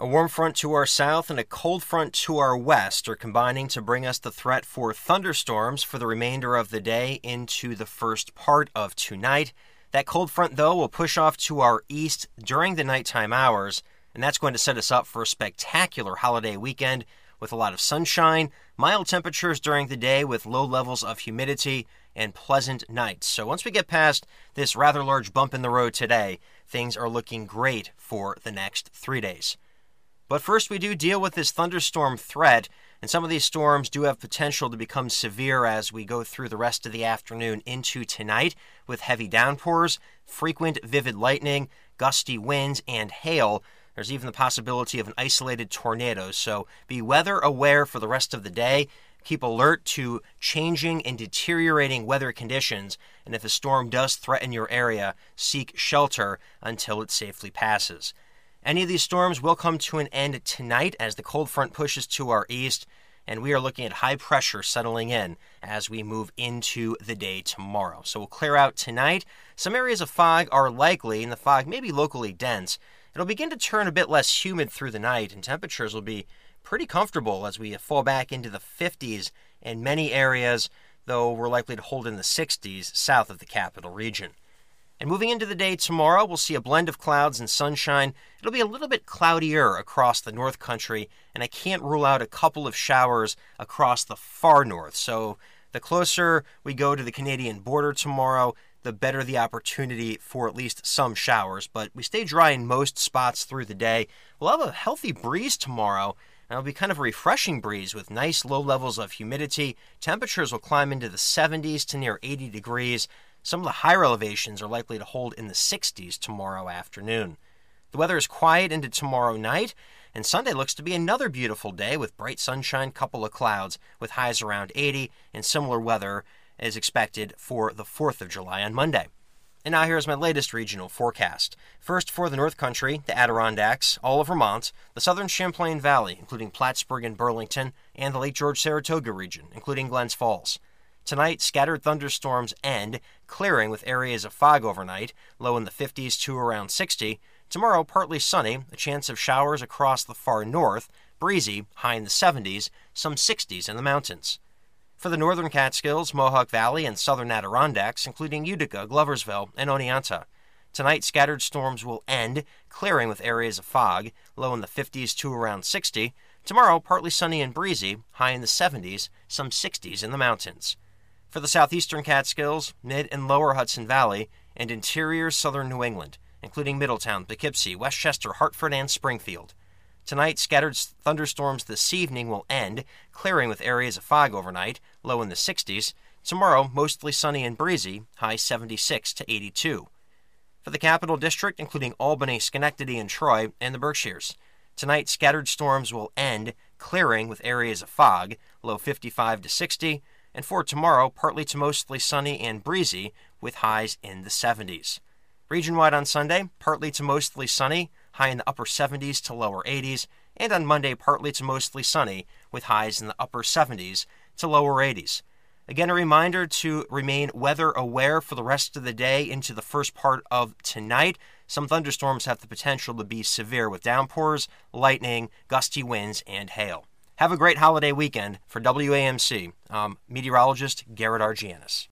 A warm front to our south and a cold front to our west are combining to bring us the threat for thunderstorms for the remainder of the day into the first part of tonight. That cold front, though, will push off to our east during the nighttime hours, and that's going to set us up for a spectacular holiday weekend with a lot of sunshine, mild temperatures during the day with low levels of humidity, and pleasant nights. So once we get past this rather large bump in the road today, things are looking great for the next 3 days. But first, we do deal with this thunderstorm threat, and some of these storms do have potential to become severe as we go through the rest of the afternoon into tonight with heavy downpours, frequent vivid lightning, gusty winds, and hail. There's even the possibility of an isolated tornado, so be weather aware for the rest of the day. Keep alert to changing and deteriorating weather conditions, and if a storm does threaten your area, seek shelter until it safely passes. Any of these storms will come to an end tonight as the cold front pushes to our east, and we are looking at high pressure settling in as we move into the day tomorrow. So we'll clear out tonight. Some areas of fog are likely, and the fog may be locally dense. It'll begin to turn a bit less humid through the night, and temperatures will be pretty comfortable as we fall back into the 50s in many areas, though we're likely to hold in the 60s south of the capital region. And moving into the day tomorrow, we'll see a blend of clouds and sunshine. It'll be a little bit cloudier across the North Country, and I can't rule out a couple of showers across the far north. So the closer we go to the Canadian border tomorrow, the better the opportunity for at least some showers. But we stay dry in most spots through the day. We'll have a healthy breeze tomorrow, and it'll be kind of a refreshing breeze with nice low levels of humidity. Temperatures will climb into the 70s to near 80 degrees. Some of the higher elevations are likely to hold in the 60s tomorrow afternoon. The weather is quiet into tomorrow night, and Sunday looks to be another beautiful day with bright sunshine, couple of clouds, with highs around 80, and similar weather is expected for the 4th of July on Monday. And now here's my latest regional forecast. First for the North Country, the Adirondacks, all of Vermont, the southern Champlain Valley, including Plattsburgh and Burlington, and the Lake George-Saratoga region, including Glens Falls. Tonight, scattered thunderstorms end, clearing with areas of fog overnight, low in the 50s to around 60. Tomorrow, partly sunny, a chance of showers across the far north, breezy, high in the 70s, some 60s in the mountains. For the northern Catskills, Mohawk Valley, and southern Adirondacks, including Utica, Gloversville, and Oneonta. Tonight, scattered storms will end, clearing with areas of fog, low in the 50s to around 60. Tomorrow, partly sunny and breezy, high in the 70s, some 60s in the mountains. For the southeastern Catskills, mid and lower Hudson Valley, and interior southern New England, including Middletown, Poughkeepsie, Westchester, Hartford, and Springfield. Tonight, scattered thunderstorms this evening will end, clearing with areas of fog overnight, low in the 60s. Tomorrow, mostly sunny and breezy, high 76 to 82. For the Capital District, including Albany, Schenectady, and Troy, and the Berkshires. Tonight, scattered storms will end, clearing with areas of fog, low 55 to 60. And for tomorrow, partly to mostly sunny and breezy, with highs in the 70s. Region-wide on Sunday, partly to mostly sunny, high in the upper 70s to lower 80s, and on Monday, partly to mostly sunny, with highs in the upper 70s to lower 80s. Again, a reminder to remain weather aware for the rest of the day into the first part of tonight. Some thunderstorms have the potential to be severe with downpours, lightning, gusty winds, and hail. Have a great holiday weekend. For WAMC, meteorologist Garrett Argianis.